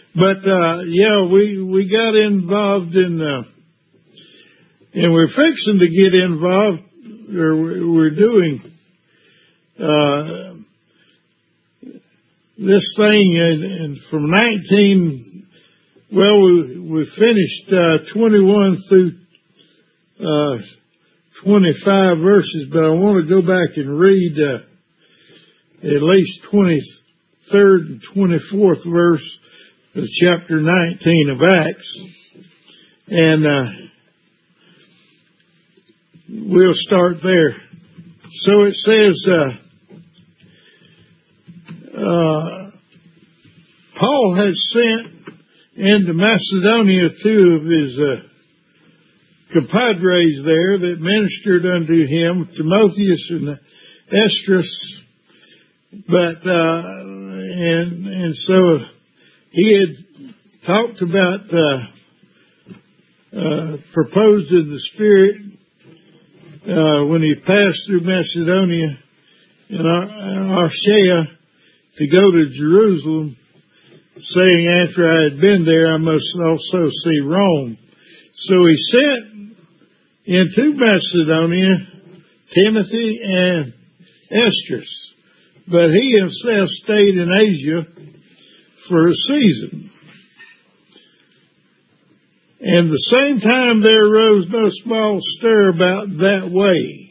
But we got involved in, and we're fixing to get involved, or we're doing this thing, and from 19. Well, we finished 21 through 25 verses, but I want to go back and read at least 23rd and 24th verse of chapter 19 of Acts. And we'll start there. So it says, Paul had sent into Macedonia two of his compadres there that ministered unto him, Timotheus and Esdras. But and so he had talked about proposed in the Spirit when he passed through Macedonia and Achaia to go to Jerusalem, saying, after I had been there, I must also see Rome. So he sent into Macedonia Timothy and Esdras, but he himself stayed in Asia for a season. And the same time there arose no small stir about that way.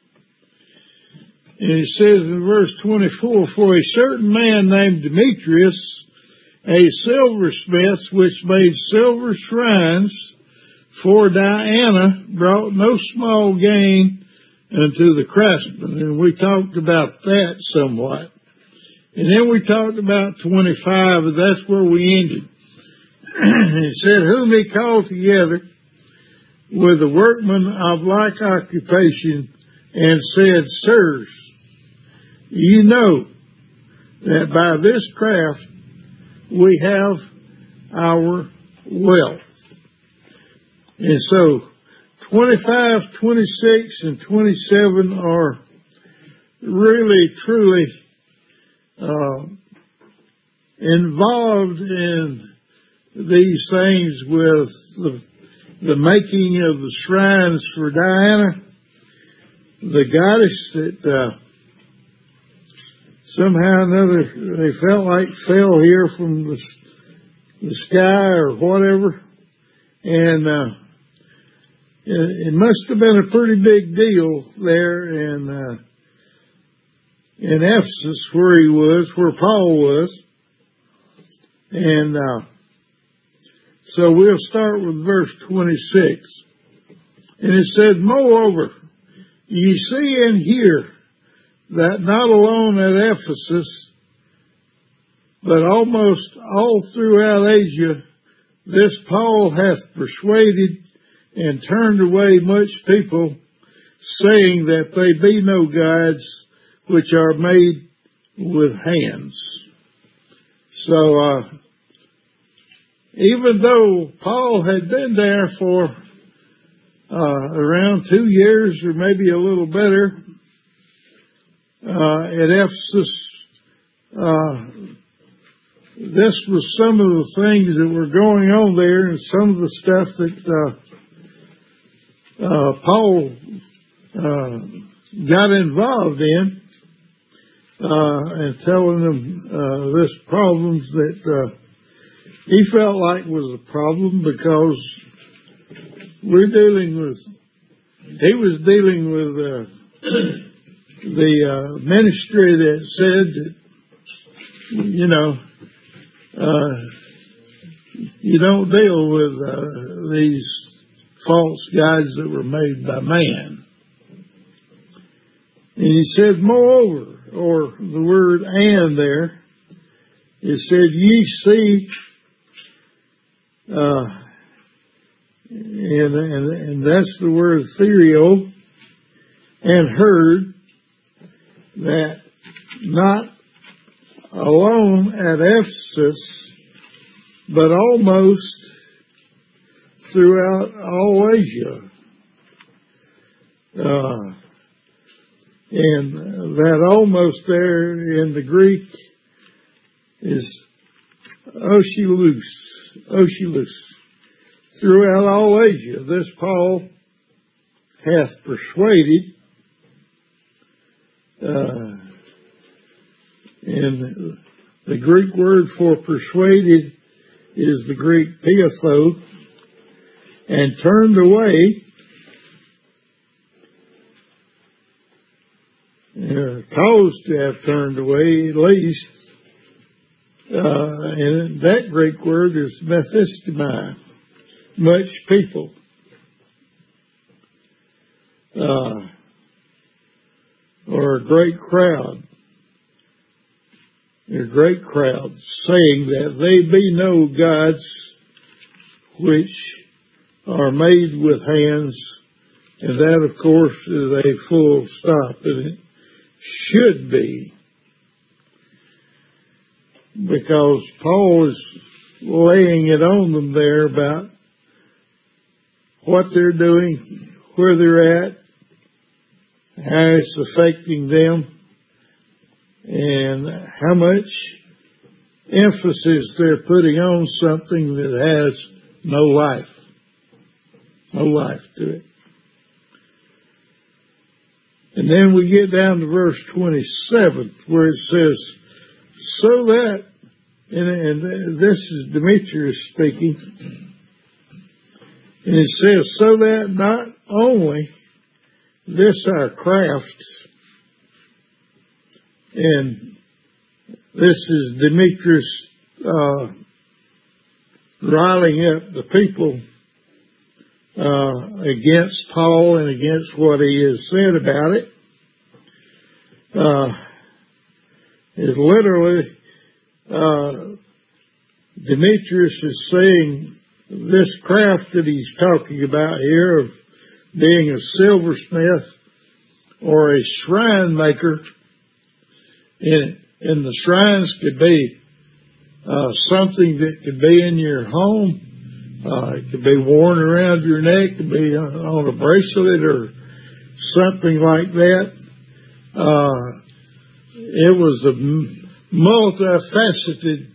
And it says in verse 24, for a certain man named Demetrius, a silversmith, which made silver shrines for Diana, brought no small gain unto the craftsmen. And we talked about that somewhat. And then we talked about 25, and that's where we ended. It said, whom he called together with the workmen of like occupation, and said, sirs, ye know that by this craft we have our wealth. And so 25, 26, and 27 are really, truly involved in these things with the making of the shrines for Diana, the goddess that somehow or another they felt like fell here from the sky or whatever. And it must have been a pretty big deal there in Ephesus where Paul was. And so we'll start with verse 26. And it said, moreover, ye see and hear that not alone at Ephesus, but almost all throughout Asia, this Paul hath persuaded and turned away much people, saying that they be no gods which are made with hands. So, even though Paul had been there for around 2 years or maybe a little better at Ephesus, this was some of the things that were going on there, and some of the stuff that Paul got involved in, and telling them this problems that he felt like was a problem, because he was dealing with the ministry that said that, you don't deal with these false gods that were made by man. And he said, moreover, or the word and there, it said, ye see, and that's the word therio, and heard that not alone at Ephesus, but almost throughout all Asia. And that almost there in the Greek is Archelaus. Throughout all Asia, this Paul hath persuaded, and the Greek word for persuaded is the Greek piatho, and turned away, caused to have turned away at least, and that Greek word is methystemai, much people. Or a great crowd. A great crowd, saying that they be no gods which are made with hands, and that, of course, is a full stop, and it should be, because Paul is laying it on them there about what they're doing, where they're at, how it's affecting them, and how much emphasis they're putting on something that has no life to it. And then we get down to verse 27, where it says, so that, and this is Demetrius speaking, and it says, so that not only this our craft, and this is Demetrius riling up the people against Paul and against what he has said about it. Is literally Demetrius is saying this craft that he's talking about here of being a silversmith or a shrine maker, and the shrines could be something that could be in your home. It could be worn around your neck. It could be on a bracelet or something like that. It was a multifaceted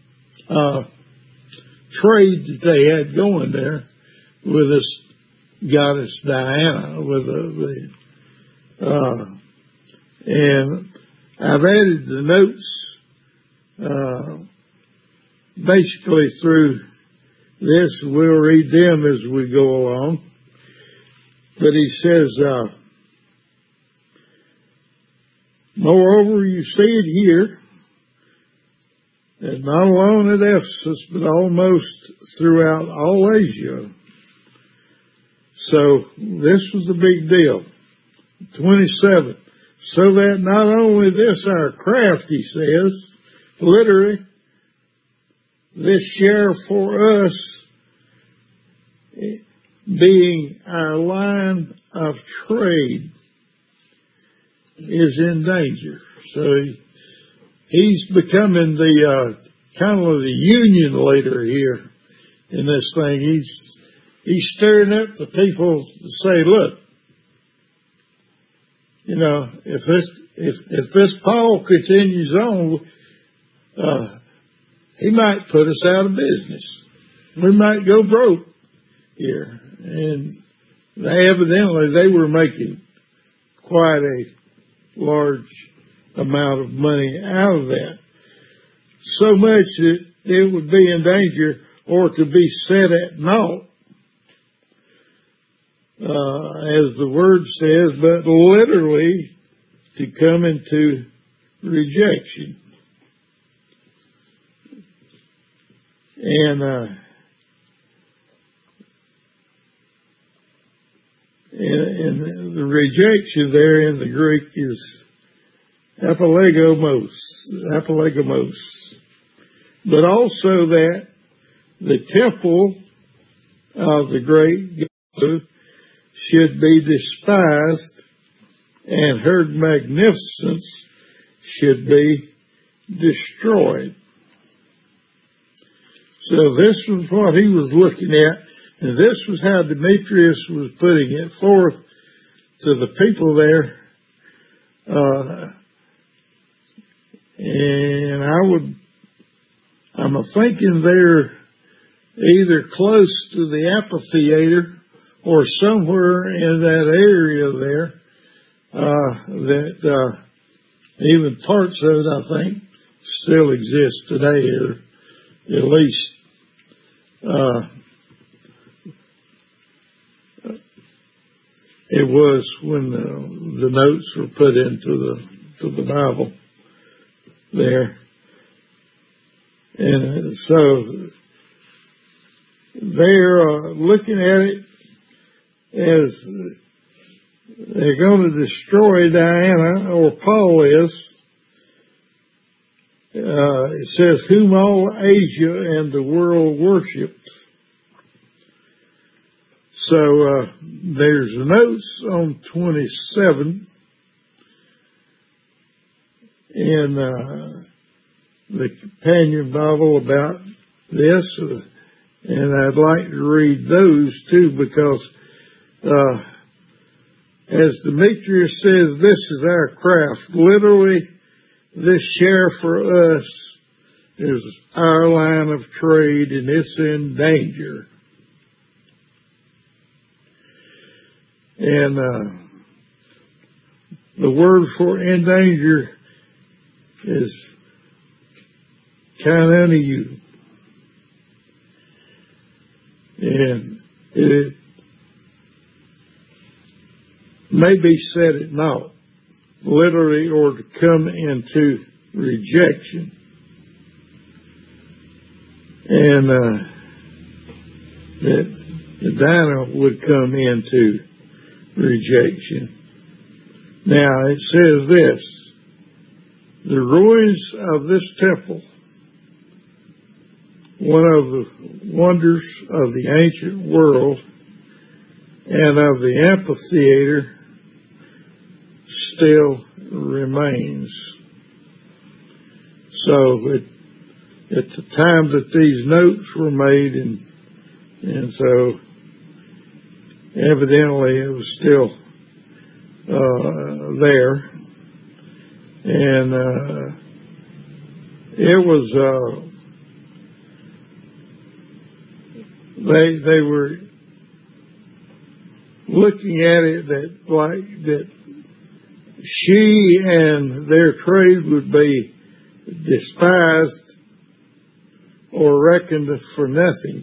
trade that they had going there with this goddess Diana. And I've added the notes basically through this. We'll read them as we go along. But he says, moreover, you see it here, that not alone at Ephesus, but almost throughout all Asia. So this was a big deal. 27. So that not only this our craft, he says, literally, this share for us being our line of trade is in danger. So he's becoming the kind of the union leader here in this thing. He's stirring up the people to say, look, you know, if this Paul continues on, he might put us out of business. We might go broke here. And evidently they were making quite a large amount of money out of that. So much that it would be in danger or to be set at naught, as the word says, but literally to come into rejection. And the rejection there in the Greek is apolegomos, but also that the temple of the great God should be despised and her magnificence should be destroyed. So this was what he was looking at, and this was how Demetrius was putting it forth to the people there. And I'm thinking they're either close to the amphitheater or somewhere in that area there, that even parts of it, I think, still exist today, or at least it was when the notes were put into the Bible there. And so they're looking at it as they're going to destroy Diana, or Paul is. It says, whom all Asia and the world worshipped. So there's notes on 27 in the companion Bible about this, and I'd like to read those too, because as Demetrius says, this is our craft. Literally, this share for us is our line of trade, and it's in danger. And the word for in danger is kananiu. And it may be said at naught, literally, or to come into rejection. And that Dinah would come into rejection. Now, it says this: the ruins of this temple, one of the wonders of the ancient world and of the amphitheater, still remains. So at the time that these notes were made, and so evidently it was still there, and it was they were looking at it that she and their trade would be despised or reckoned for nothing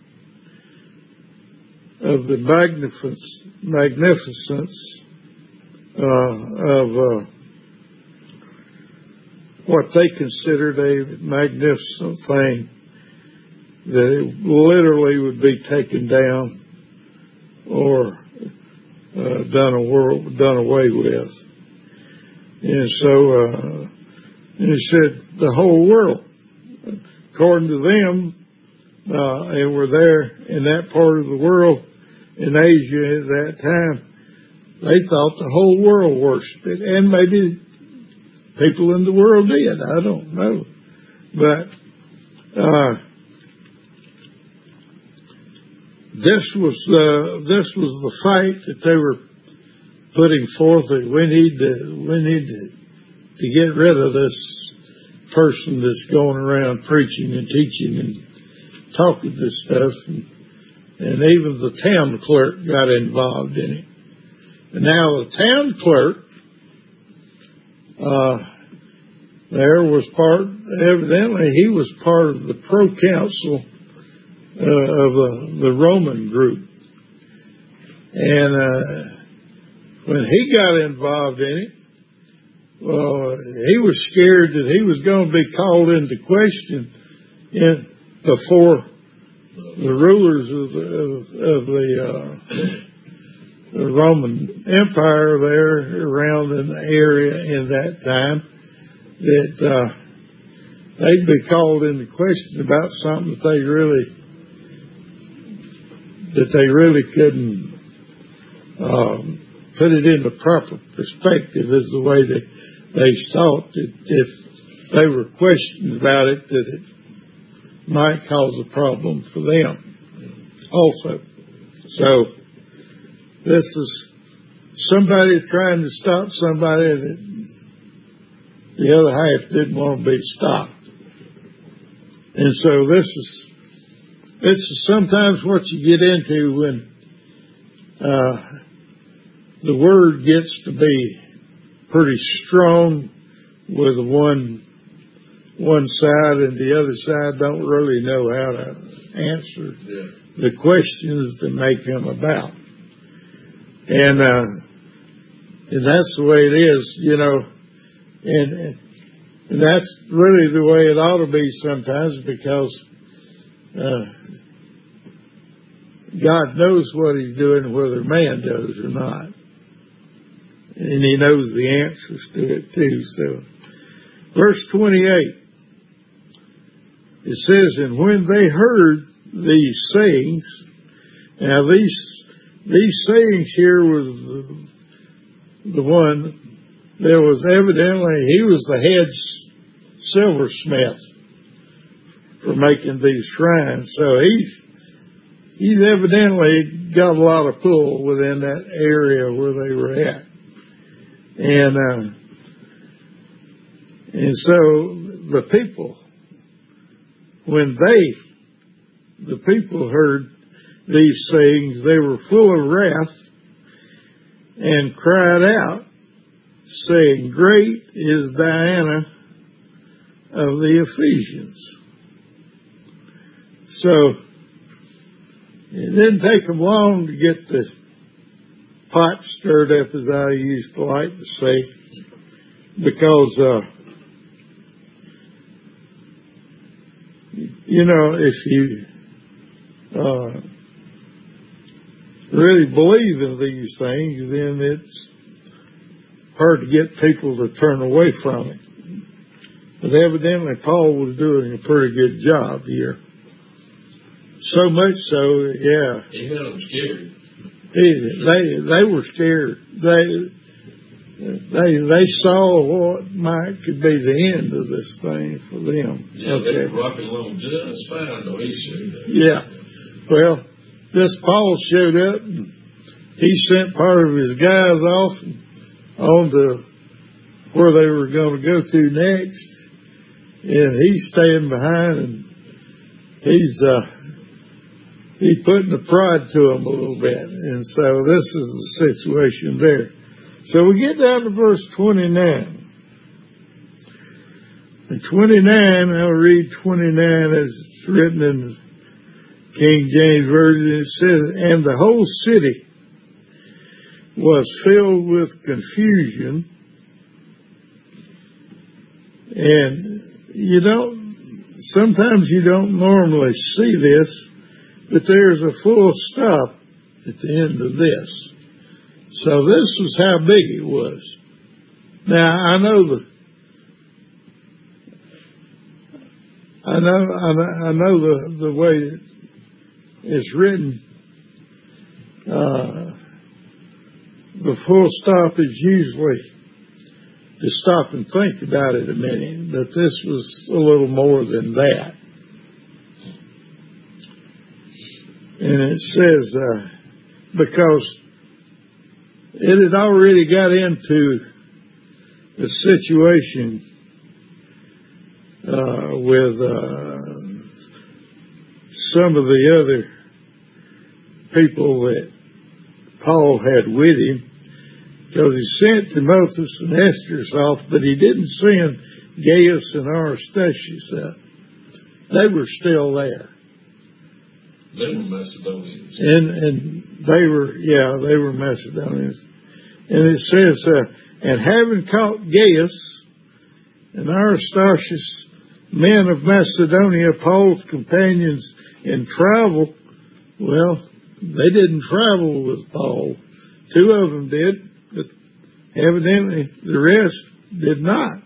of the magnificence of what they considered a magnificent thing, that it literally would be taken down or done away with. And so he said the whole world, according to them, and were there in that part of the world, in Asia at that time, they thought the whole world worshipped it, and maybe people in the world did. I don't know, but this was the fight that they were putting forth. That we need to get rid of this person that's going around preaching and teaching and talking this stuff, and even the town clerk got involved in it. And now the town clerk evidently he was part of the proconsul of the Roman group, and when he got involved in it, well, he was scared that he was going to be called into question before the rulers of the Roman Empire there around in the area in that time, that they'd be called into question about something that they really couldn't put it into proper perspective, is the way they thought that if they were questioned about it, that it might cause a problem for them also. So this is somebody trying to stop somebody that the other half didn't want to be stopped. And so this is sometimes what you get into when the word gets to be pretty strong with one side, and the other side don't really know how to answer the questions that may come about. And that's the way it is, you know, and that's really the way it ought to be sometimes, because God knows what He's doing, whether man does or not. And He knows the answers to it too. So, verse 28, it says, and when they heard these sayings, now these sayings here was the one, there was evidently, he was the head silversmith for making these shrines. So he's evidently got a lot of pull within that area where they were at. And so the people, when the people heard these sayings, they were full of wrath and cried out, saying, great is Diana of the Ephesians. So it didn't take them long to get the pot stirred up, as I used to like to say, because you know, if you really believe in these things, then it's hard to get people to turn away from it. But evidently Paul was doing a pretty good job here. So much so, yeah. He had them scared. They were scared. They saw what could be the end of this thing for them. Yeah, okay. They were rocking along just fine, though. He showed up. Yeah. Well, this Paul showed up, and he sent part of his guys off on to where they were going to go to next, and he's staying behind, and he's putting the prod to them a little bit. And so this is the situation there. So we get down to verse 29. And 29, I'll read 29 as it's written in King James Version. It says, and the whole city was filled with confusion. And sometimes you don't normally see this, but there's a full stop at the end of this. So this is how big it was. Now I know the way it's written. The full stop is usually to stop and think about it a minute, but this was a little more than that. And it says, because it had already got into the situation with some of the other people that Paul had with him, because he sent Timotheus and Esdras off, but he didn't send Gaius and Aristarchus up. They were still there. They were Macedonians. And they were Macedonians. And it says, and having caught Gaius and Aristarchus, men of Macedonia, Paul's companions in travel, well, they didn't travel with Paul. 2 of them did, but evidently the rest did not.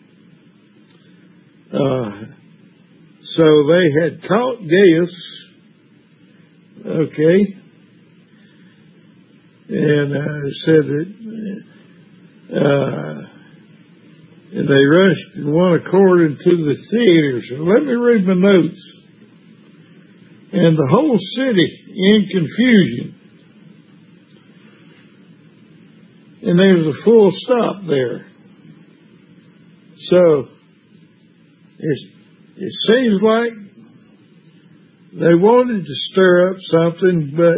So they had caught Gaius. Okay. And said that they rushed in one accord into the theater. So let me read my notes. And the whole city in confusion. And there's a full stop there. So it seems like they wanted to stir up something, but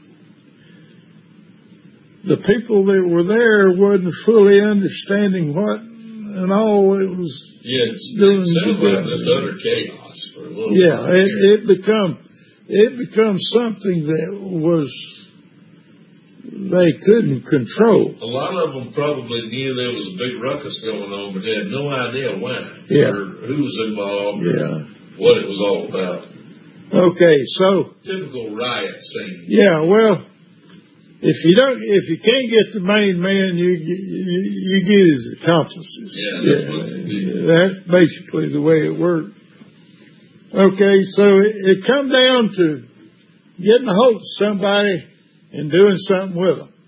the people that were there wasn't fully understanding what and all it was doing. It sounds like this utter chaos for a little while. It become something that was they couldn't control. A lot of them probably knew there was a big ruckus going on, but they had no idea why or who was involved or what it was all about. Okay, so typical riot scene. Yeah, well, if you can't get the main man, you get his accomplices. That's basically the way it worked. Okay, so it come down to getting a hold of somebody and doing something with them.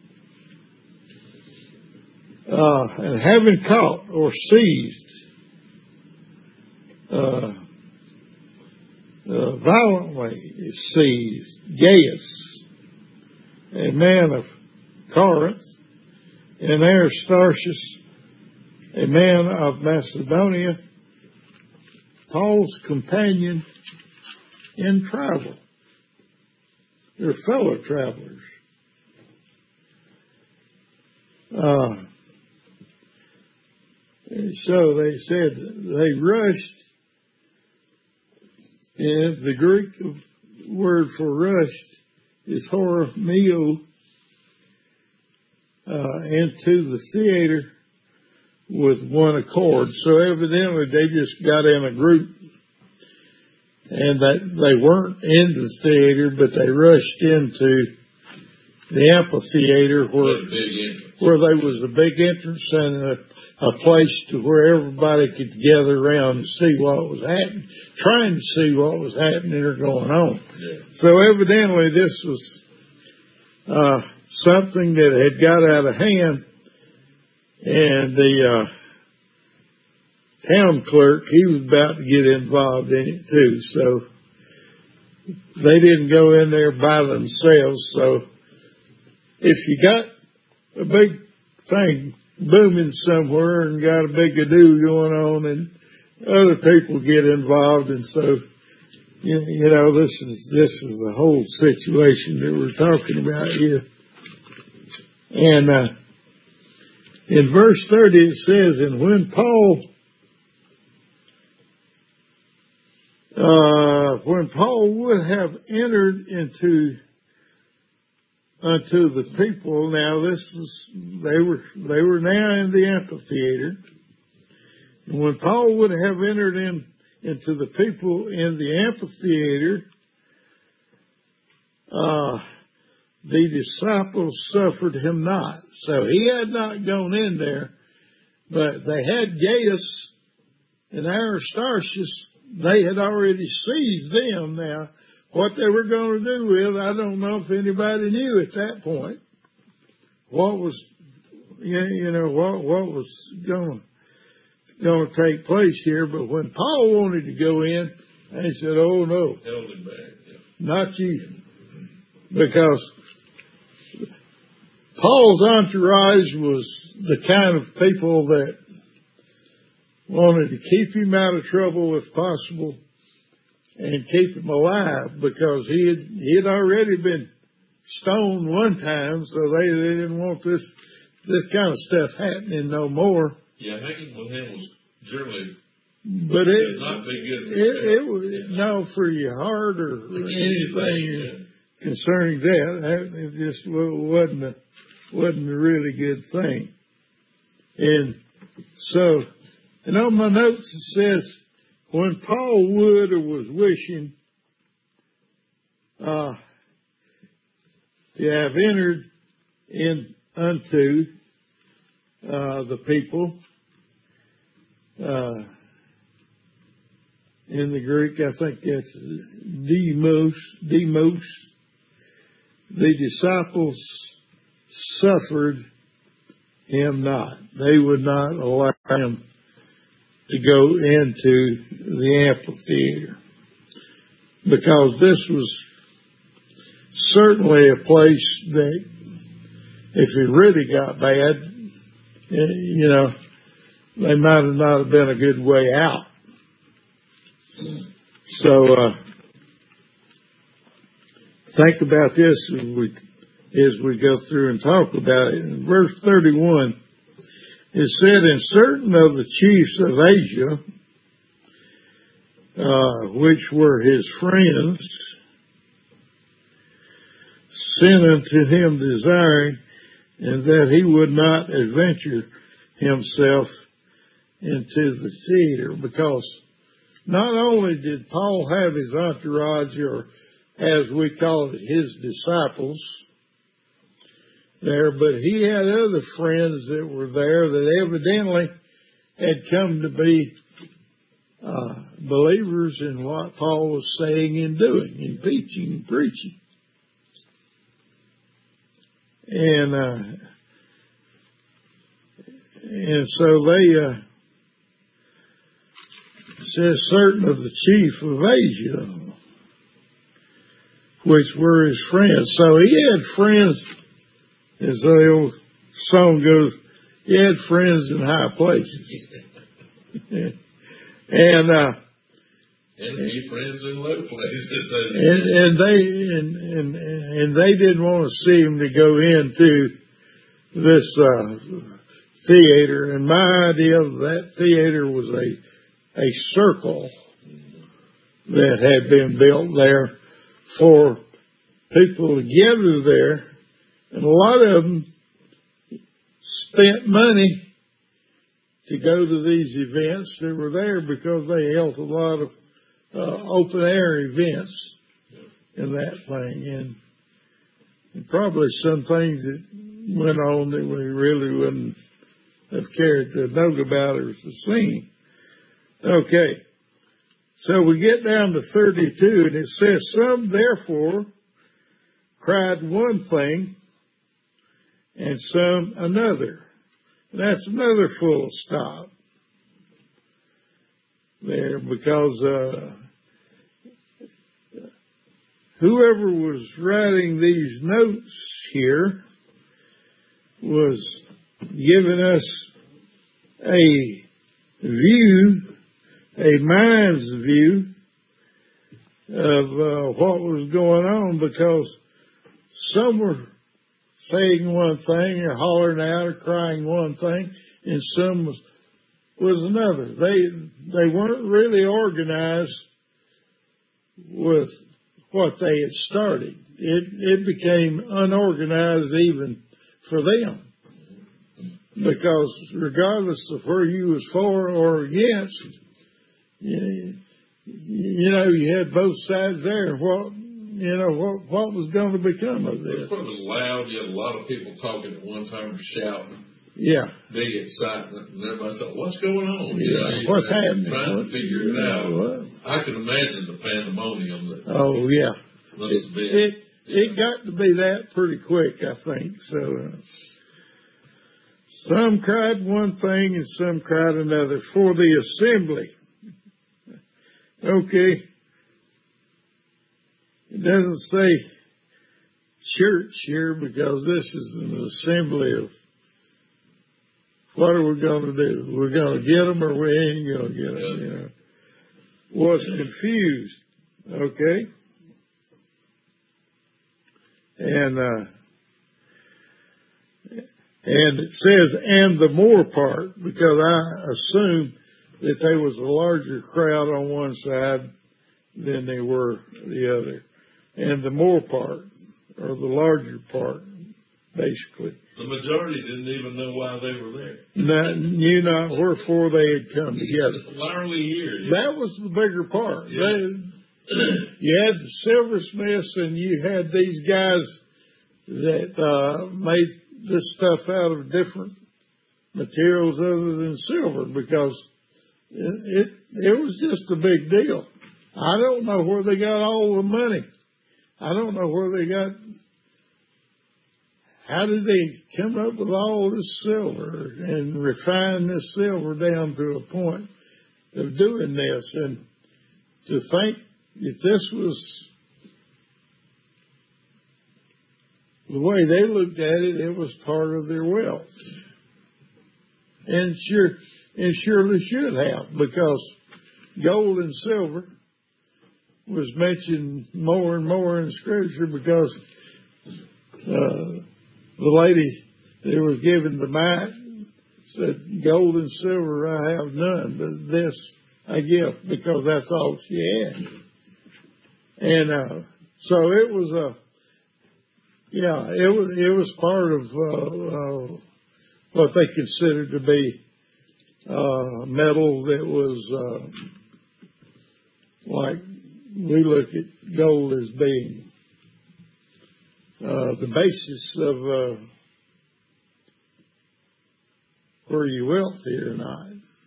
And having caught or seized violently seized Gaius, a man of Corinth, and Aristarchus, a man of Macedonia, Paul's companion in travel. They're fellow travelers. So they said they rushed, and the Greek word for rushed is hormio, into the theater with one accord. So evidently they just got in a group, and that they weren't in the theater, but they rushed into the amphitheater where there was a big entrance and a place to where everybody could gather around and see what was happening, trying to see what was happening or going on. So evidently this was something that had got out of hand, and the town clerk, he was about to get involved in it too. So they didn't go in there by themselves. So if you got a big thing booming somewhere and got a big ado going on, and other people get involved, and so you know this is the whole situation that we're talking about here. And in verse 30 it says, and when Paul would have entered unto the people, now they were now in the amphitheater, and when Paul would have entered into the people in the amphitheater, the disciples suffered him not. So he had not gone in there, but they had Gaius and Aristarchus. They had already seized them. Now, what they were going to do with, I don't know if anybody knew at that point what was, what was going to take place here. But when Paul wanted to go in, they said, "Oh no, held him back. Not you," because Paul's entourage was the kind of people that wanted to keep him out of trouble if possible and keep him alive, because he had already been stoned one time, so they didn't want this kind of stuff happening no more. Yeah, hanging with him was generally, but it not be good. It was no for your heart or anything concerning that. It just wasn't a really good thing. And so, and on my notes it says, when Paul would or was wishing to have entered in unto the people, in the Greek, I think that's demos, the disciples suffered him not. They would not allow him to go into the amphitheater, because this was certainly a place that if it really got bad, they might have not have been a good way out. So think about this as we go through and talk about it. In verse 31, it said, "And certain of the chiefs of Asia, which were his friends, sent unto him desiring, and that he would not adventure himself into the theater," because not only did Paul have his entourage, or as we call it, his disciples there, but he had other friends that were there that evidently had come to be believers in what Paul was saying and doing, and teaching and preaching. And so they says certain of the chief of Asia, which were his friends. So he had friends, as the old song goes, he had friends in high places. And he friends in low places. And they didn't want to see him to go into this theater. And my idea of that theater was a circle that had been built there for people to gather there. And a lot of them spent money to go to these events that were there because they held a lot of open air events in that thing. And probably some things that went on that we really wouldn't have cared to know about or to see. Okay. So we get down to 32, and it says, "Some therefore cried one thing, and some another." And that's another full stop there, because whoever was writing these notes here was giving us a view, a mind's view of what was going on, because some were saying one thing or hollering out or crying one thing, and some was another. They weren't really organized with what they had started. It became unorganized even for them, because regardless of where you was for or against, you had both sides there. What was going to become of this? It was loud. You had a lot of people talking at one time, shouting. Yeah. Big excitement. And everybody thought, what's going on? What's happening? Trying to figure it out. I can imagine the pandemonium that oh, yeah. must have been. It got to be that pretty quick, I think. So some cried one thing and some cried another for the assembly. Okay. It doesn't say church here, because this is an assembly of what are we going to do? We're going to get them, or we ain't going to get them. Was confused. Okay. And it says, and the more part, because I assume that there was a larger crowd on one side than they were the other. And the more part, or the larger part, basically. The majority didn't even know why they were there. Knew not wherefore they had come together. Why are we here? That was the bigger part. Yeah. You had the silversmiths, and you had these guys that made this stuff out of different materials other than silver, because it was just a big deal. I don't know where they got all the money. I don't know where they got. How did they come up with all this silver and refine this silver down to a point of doing this? And to think that this was the way they looked at it, it was part of their wealth. And surely should have, because gold and silver was mentioned more and more in Scripture because the lady that was given the mite said, "Gold and silver I have none, but this I give," because that's all she had. And so it was it was part of what they considered to be metal that was like we look at gold as being the basis of were you wealthy or not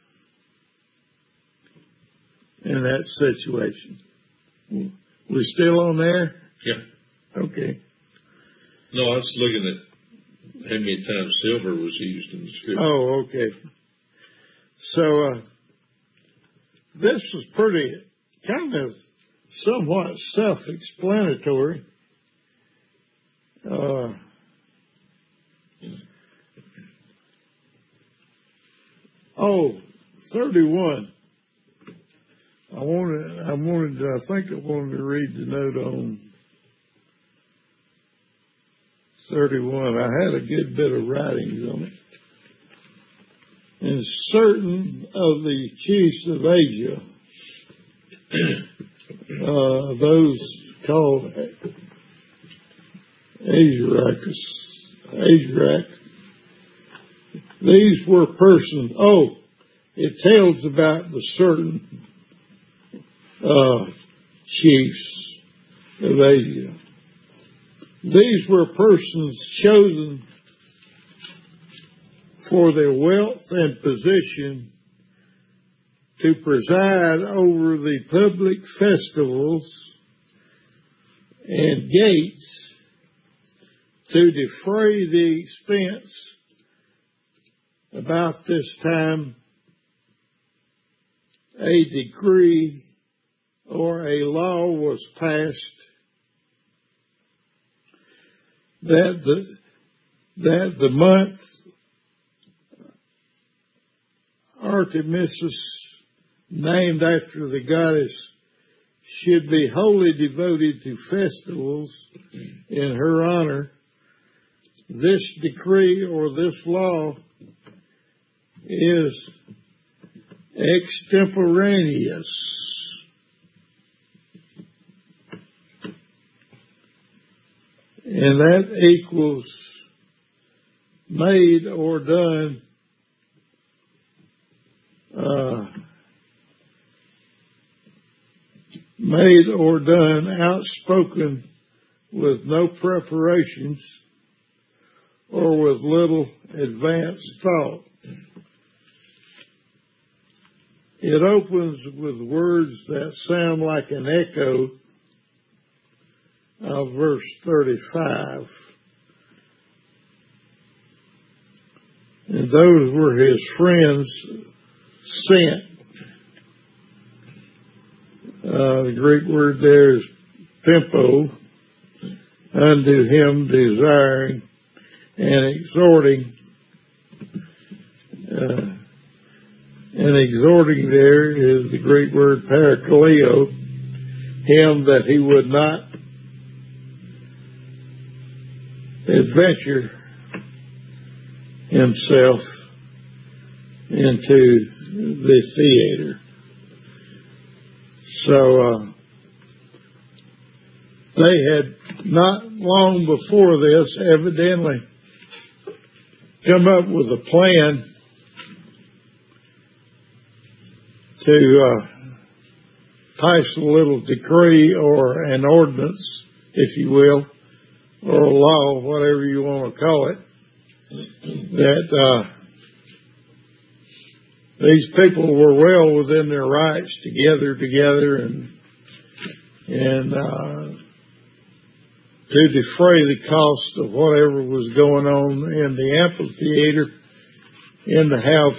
in that situation. We still on there? Yeah. Okay. No, I was looking at how many times silver was used in the Scripture. Oh, okay. So this was pretty kind of somewhat self-explanatory. 31. I wanted to read the note on 31. I had a good bit of writings on it. And certain of the chiefs of Asia, those called Asiarch, these were persons. It tells about the certain chiefs of Asia. These were persons chosen for their wealth and position to preside over the public festivals and gates, to defray the expense. About this time, a decree or a law was passed that the month Artemis, named after the goddess, should be wholly devoted to festivals in her honor. This decree or this law is extemporaneous. And that equals made or done outspoken with no preparations or with little advanced thought. It opens with words that sound like an echo of verse 35. And those were his friends sent. The Greek word there is pimpo, unto him desiring and exhorting. And exhorting there is the Greek word parakaleo, him that he would not adventure himself into the theater. So they had not long before this evidently come up with a plan to pass a little decree or an ordinance, if you will, or a law, whatever you want to call it, that these people were well within their rights to gather together and to defray the cost of whatever was going on in the amphitheater, and to have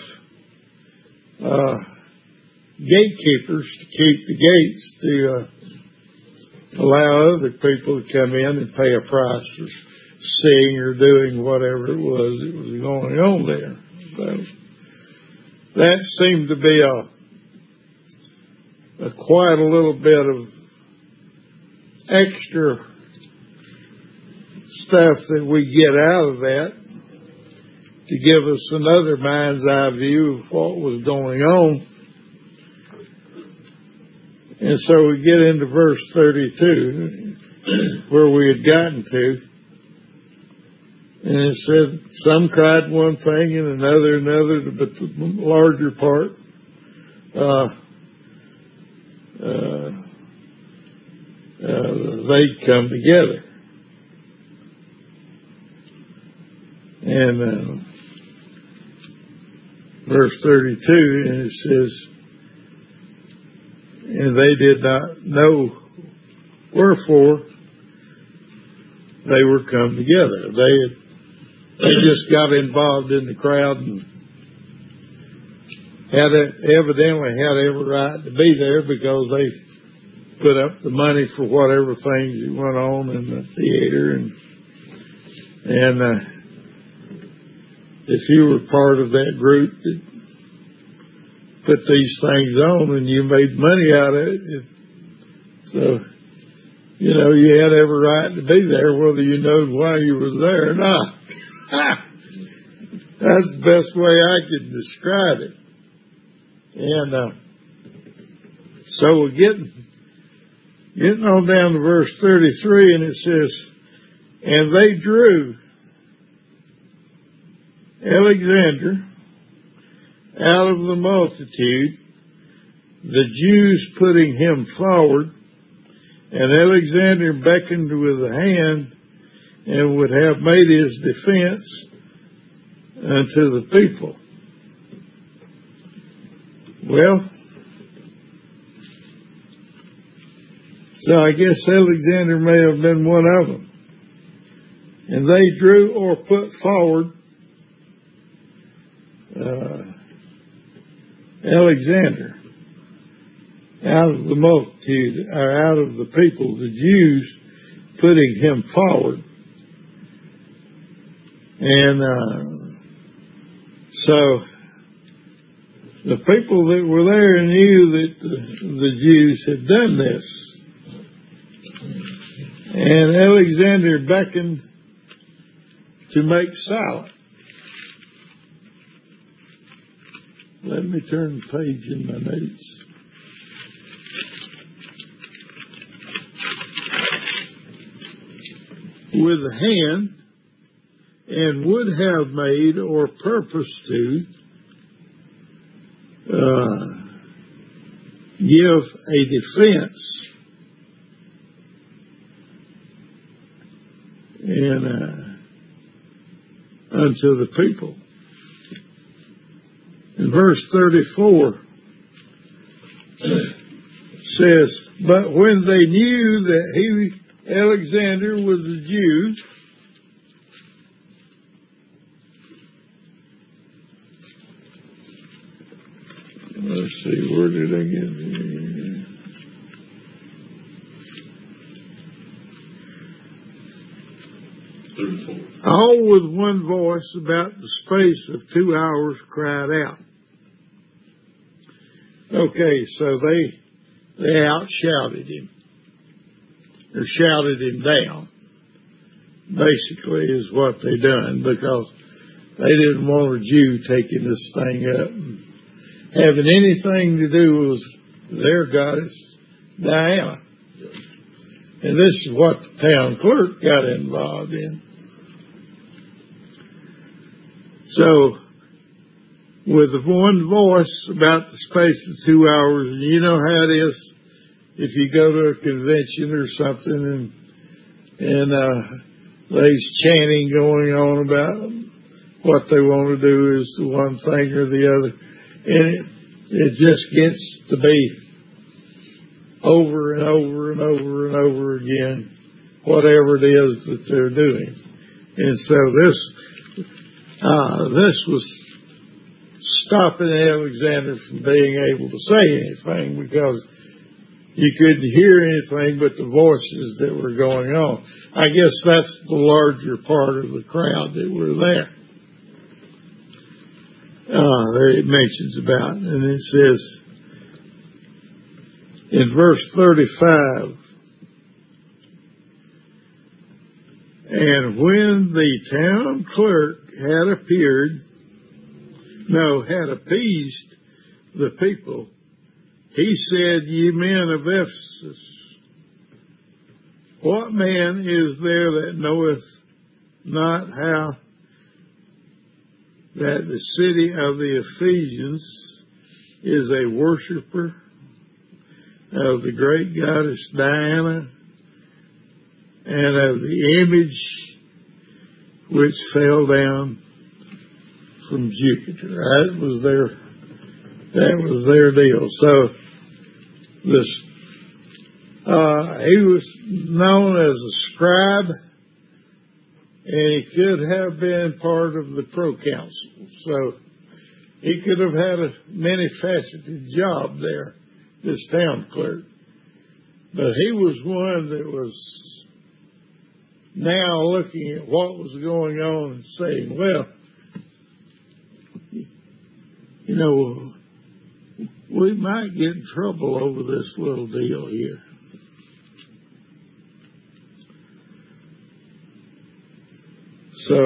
gatekeepers to keep the gates to allow other people to come in and pay a price for seeing or doing whatever it was that was going on there. So that seemed to be a quite a little bit of extra stuff that we get out of that to give us another mind's eye view of what was going on. And so we get into verse 32, where we had gotten to. And it said, some cried one thing and another, but the larger part, they'd come together. And verse 32, and it says, and they did not know wherefore they were come together. They just got involved in the crowd and evidently had every right to be there because they put up the money for whatever things that went on in the theater. And if you were part of that group that put these things on and you made money out of it, so, you know, you had every right to be there whether you know why you were there or not. That's the best way I could describe it. And so we're getting on down to verse 33, and it says, and they drew Alexander out of the multitude, the Jews putting him forward, and Alexander beckoned with a hand and would have made his defense unto the people. Well, so I guess Alexander may have been one of them. And they drew or put forward Alexander out of the multitude, or out of the people, the Jews, putting him forward. And so the people that were there knew that the Jews had done this. And Alexander beckoned to make silent. Let me turn the page in my notes. With a hand, and would have made or purposed to give a defense and unto the people. In verse 34 says, but when they knew that he, Alexander, was a Jew, let's see, where did I get it? All with one voice about the space of 2 hours cried out. Okay, so they outshouted him, or shouted him down, basically is what they done, because they didn't want a Jew taking this thing up and having anything to do with their goddess, Diana. And this is what the town clerk got involved in. So, with one voice about the space of 2 hours, and you know how it is if you go to a convention or something and there's chanting going on about what they want to do is the one thing or the other. And it just gets to be over and over and over and over again, whatever it is that they're doing. And so this was stopping Alexander from being able to say anything because you couldn't hear anything but the voices that were going on. I guess that's the larger part of the crowd that were there. There it mentions about, and it says in verse 35, And when the town clerk had appeased the people, he said, Ye men of Ephesus, what man is there that knoweth not how that the city of the Ephesians is a worshiper of the great goddess Diana and of the image which fell down from Jupiter? That was their deal. So this he was known as a scribe, and he could have been part of the proconsul. So he could have had a many-faceted job there, this town clerk. But he was one that was now looking at what was going on and saying, well, we might get in trouble over this little deal here. So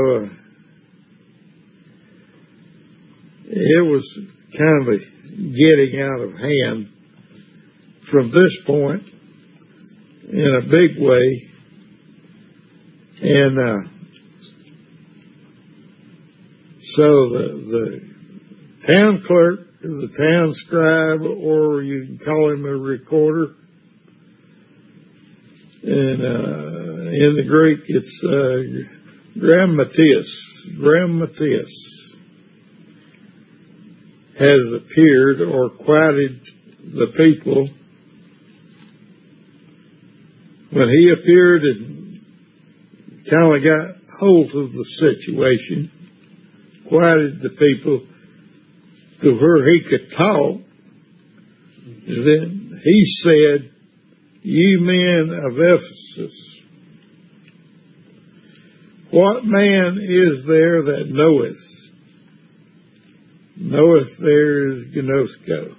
it was kind of getting out of hand from this point in a big way. And so the town clerk, the town scribe, or you can call him a recorder. And in the Greek, it's Grammateus has appeared or quieted the people. When he appeared and kind of got hold of the situation, quieted the people to where he could talk, and then he said, Ye men of Ephesus, what man is there that knoweth? Knoweth there is gnosko.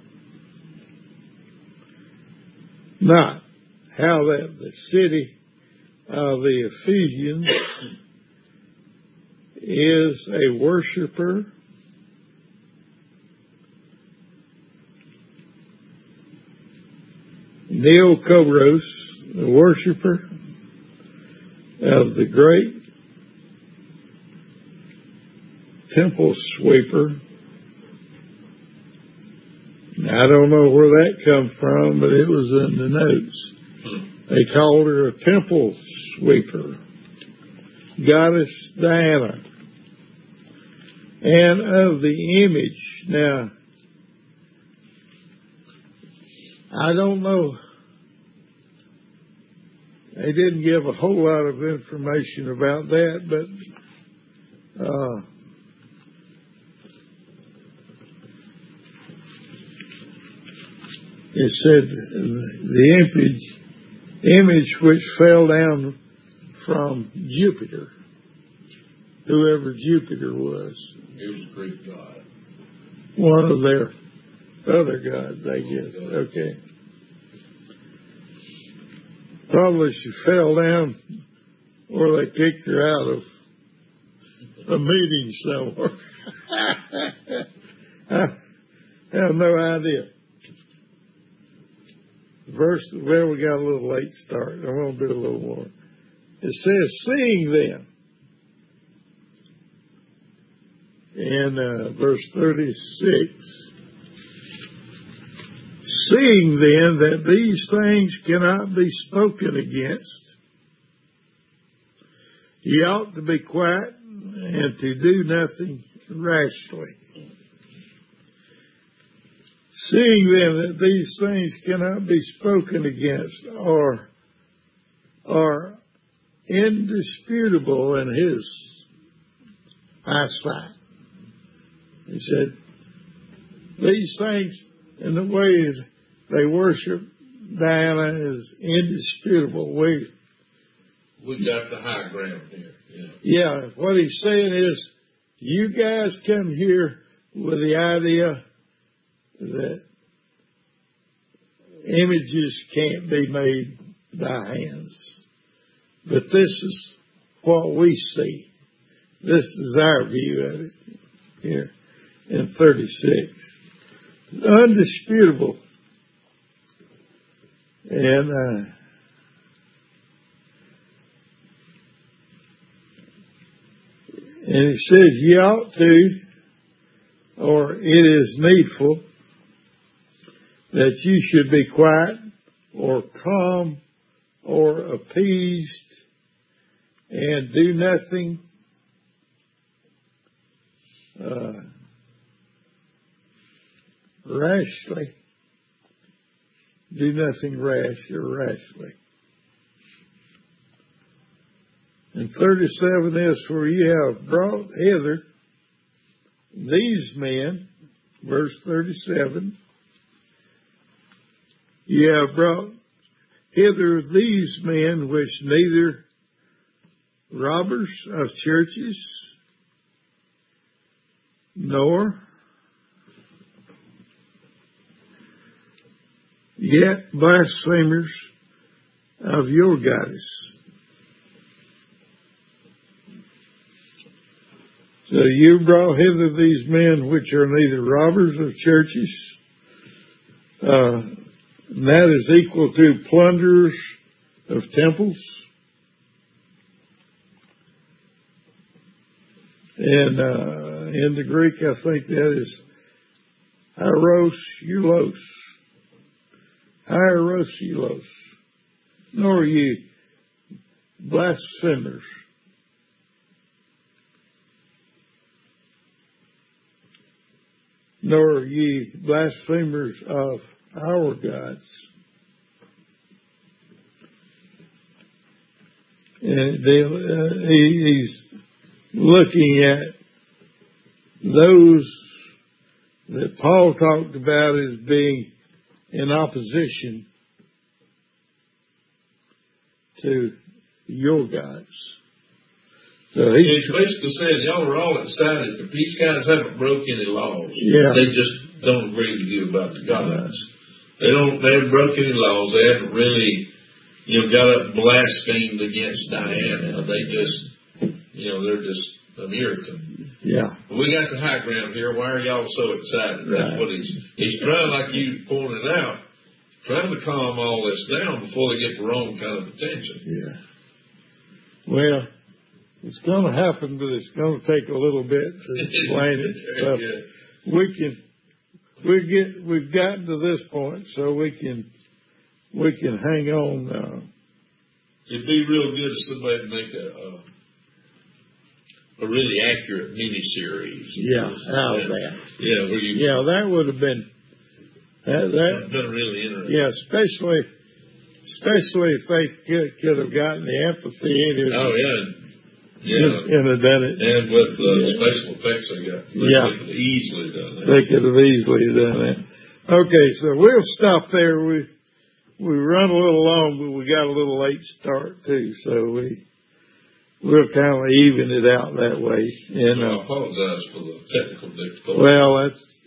Not how that the city of the Ephesians is a worshiper Neokoros, a worshiper of the great temple sweeper. I don't know where that comes from, but it was in the notes. They called her a temple sweeper, goddess Diana, and of the image. Now, I don't know. They didn't give a whole lot of information about that, but it said the image which fell down from Jupiter, whoever Jupiter was. He was a Greek god. One of their other gods, I guess. Okay. Probably she fell down or they kicked her out of a meeting somewhere. I have no idea. Well, we got a little late start. I'm going to do a little more. It says, seeing them. In verse 36, seeing then that these things cannot be spoken against, ye ought to be quiet and to do nothing rashly. Seeing then that these things cannot be spoken against or are indisputable in his eyesight. He said, these things and the way they worship Diana is indisputable. We got the high ground here. Yeah, what he's saying is, you guys come here with the idea that images can't be made by hands. But this is what we see. This is our view of it here in 36. Undisputable. And it says ye ought to, or it is needful, that you should be quiet or calm or appeased and do nothing rashly. Do nothing rash or rashly. And 37 is, for ye have brought hither these men, verse 37, ye have brought hither these men which neither robbers of churches, nor yet blasphemers of your goddess. So you brought hither these men which are neither robbers of churches, and that is equal to plunderers of temples, and in the Greek I think that is hieros, nor ye blasphemers. Nor ye blasphemers of our gods. And he's looking at those that Paul talked about as being in opposition to your gods. So he's basically saying y'all are all excited, but these guys haven't broke any laws. Yeah. They just don't agree with you about the gods. They haven't broke any laws. They haven't really, got up blasphemed against Diana. They just, they're just American. Yeah. But we got the high ground here. Why are y'all so excited? That's what he's trying, like you pointed out, trying to calm all this down before they get the wrong kind of attention. Yeah. Well, it's going to happen, but it's going to take a little bit to explain it. So we've gotten to this point, so we can hang on. It'd be real good if somebody make a really accurate mini-series. Yeah, out of that. Yeah, that would have been that's been really interesting. Yeah, especially if they could have gotten the amphitheater. Oh yeah. Yeah, and have done it. And with the special effects they got, they could have easily done that. They could have easily done that. Okay, so we'll stop there. We run a little long, but we got a little late start too, so we'll kind of even it out that way. And I apologize for the technical difficulty. Well,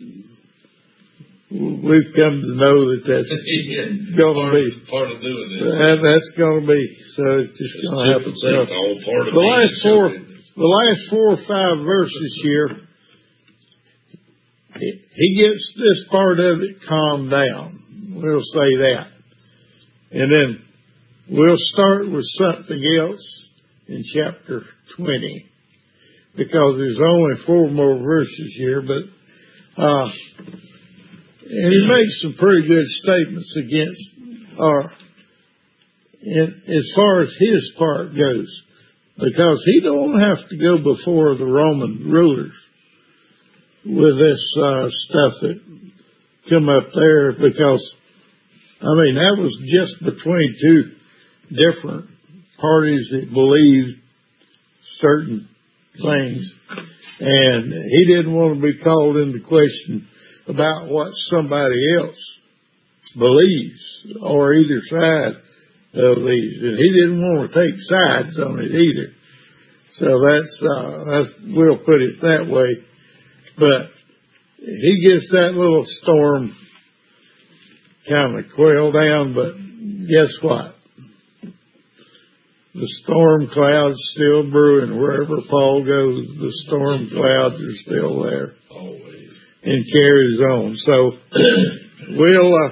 we've come to know that's going to be part of doing this. That's going to be, so it's just going to happen. So it's all part of the last 4 or 5 verses here, he gets this part of it calmed down. We'll say that, and then we'll start with something else in chapter 20, because there's only 4 more verses here, but. And he makes some pretty good statements against as far as his part goes, because he don't have to go before the Roman rulers with this stuff that come up there, because that was just between 2 different parties that believed certain things, and he didn't want to be called into question about what somebody else believes, or either side of these. And he didn't want to take sides on it either. So that's we'll put it that way. But he gets that little storm kind of quailed down, but guess what? the storm clouds still brewing. Wherever Paul goes, the storm clouds are still there. Always. And carries on. So we'll,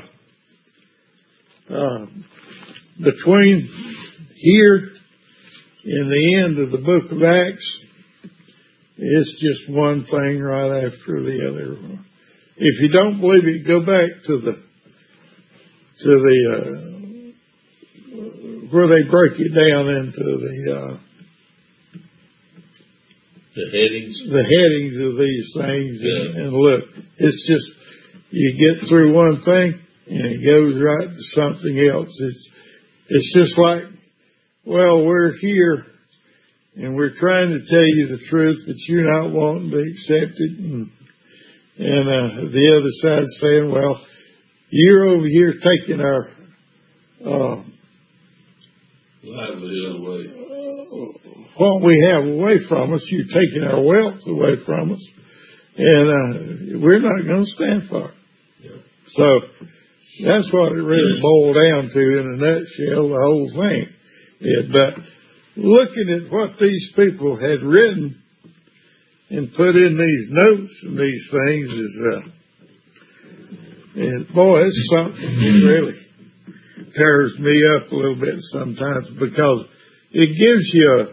between here and the end of the book of Acts, it's just one thing right after the other. If you don't believe it, go back to the where they break it down into the headings of these things, and look, it's just, you get through one thing and it goes right to something else. It's just like, well, we're here and we're trying to tell you the truth, but you're not wanting to accept it, and the other side saying, well, you're over here taking our livelihood away. What we have away from us, you're taking our wealth away from us, and we're not going to stand for it. Yeah. So that's what it really boiled down to in a nutshell, the whole thing. But looking at what these people had written and put in these notes and these things is, boy, it's something that really tears me up a little bit sometimes, because it gives you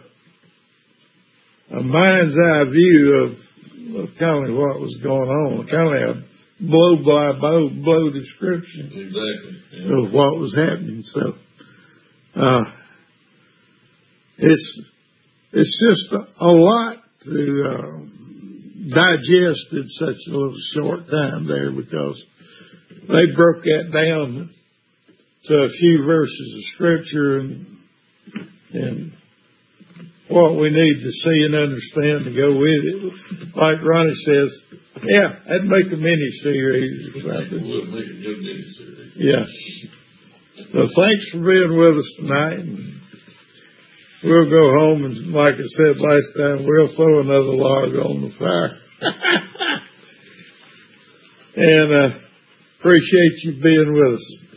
a mind's eye view of kind of what was going on, kind of a blow description of what was happening. So it's just a lot to digest in such a little short time there, because they broke that down to a few verses of Scripture and what we need to see and understand to go with it. Like Ronnie says, yeah, that'd make a mini-series or something. Would make a good mini-series. Yeah. So thanks for being with us tonight. And we'll go home and, like I said last time, we'll throw another log on the fire. And appreciate you being with us.